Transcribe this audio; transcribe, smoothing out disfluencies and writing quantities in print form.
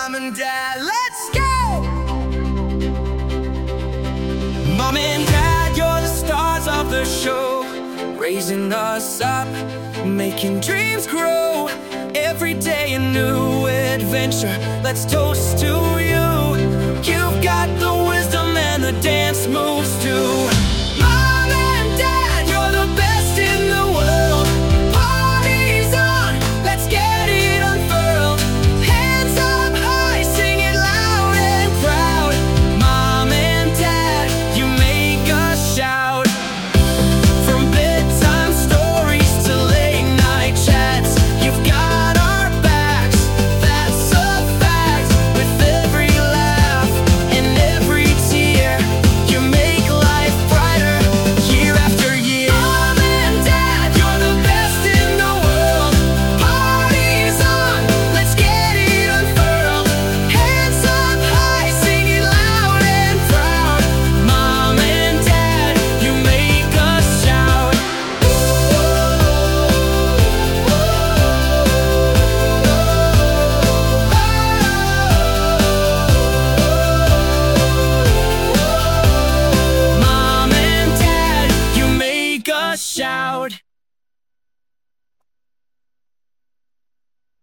Mom and Dad, let's go! Mom and Dad, you're the stars of the show, raising us up, making dreams grow. Every day a new adventure, let's toast to you. You've got the wisdom and the dance moves too.